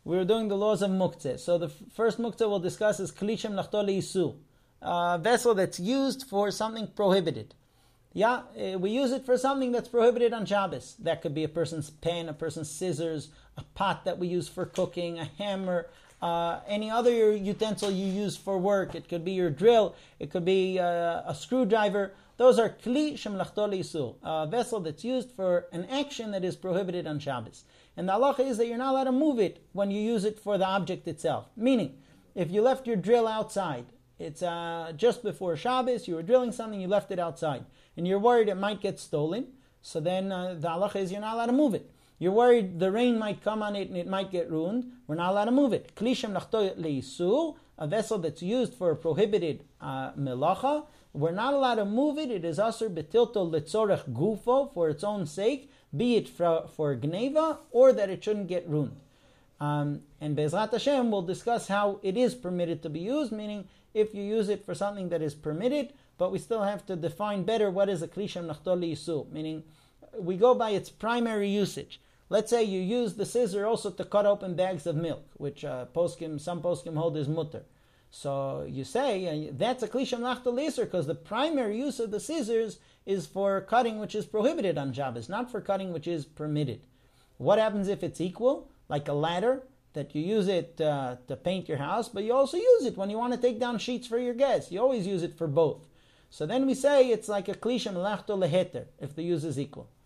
we're doing the laws of muktzeh. So the first muktzeh we'll discuss is kli shemlachto le'isur, a vessel that's used for something prohibited. Yeah, we use it for something that's prohibited on Shabbos. That could be a person's pen, a person's scissors, a pot that we use for cooking, a hammer, any other utensil you use for work. It could be your drill. It could be a screwdriver. Those are kli shemlachto le'isur, a vessel that's used for an action that is prohibited on Shabbos. And the halacha is that you're not allowed to move it when you use it for the object itself. Meaning, if you left your drill outside, it's just before Shabbos, you were drilling something, you left it outside, and you're worried it might get stolen, so then the halacha is you're not allowed to move it. You're worried the rain might come on it and it might get ruined, we're not allowed to move it. Kli shemlachto le'isur, a vessel that's used for a prohibited melacha, we're not allowed to move it. It is asur betilto letzorech gufo, for its own sake, be it for gneva, or that it shouldn't get ruined. And Be'ezrat Hashem will discuss how it is permitted to be used, meaning if you use it for something that is permitted, but we still have to define better what is a kli shemlachto le'isur, meaning we go by its primary usage. Let's say you use the scissor also to cut open bags of milk, which some poskim hold is mutter. So you say that's a kli shemlachto le'isur because the primary use of the scissors is for cutting which is prohibited on Shabbos, not for cutting which is permitted. What happens if it's equal? Like a ladder, that you use it to paint your house, but you also use it when you want to take down sheets for your guests. You always use it for both. So then we say it's like a kli shemlachto leheter, if the use is equal.